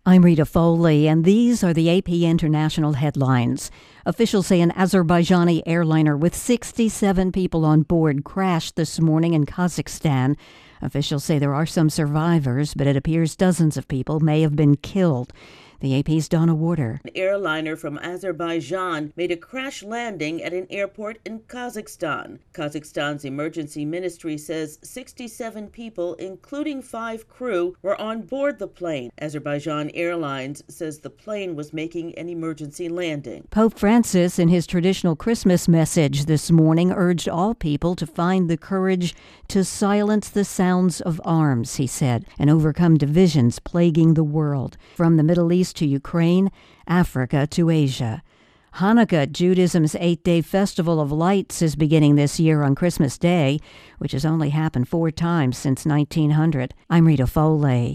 I'm Rita Foley, and these are the AP International headlines. Officials say an Azerbaijani airliner with 67 people on board crashed this morning in Kazakhstan. Officials say there are some survivors, but it appears dozens of people may have been killed. The AP's Donna Warder. An airliner from Azerbaijan made a crash landing at an airport in Kazakhstan. Kazakhstan's emergency ministry says 67 people, including 5 crew, were on board the plane. Azerbaijan Airlines says the plane was making an emergency landing. Pope Francis, in his traditional Christmas message this morning, urged all people to find the courage to silence the sounds of arms, he said, and overcome divisions plaguing the world. From the Middle East to Ukraine, Africa to Asia. Hanukkah, Judaism's 8-day festival of lights, is beginning this year on Christmas Day, which has only happened 4 times since 1900. I'm Rita Foley.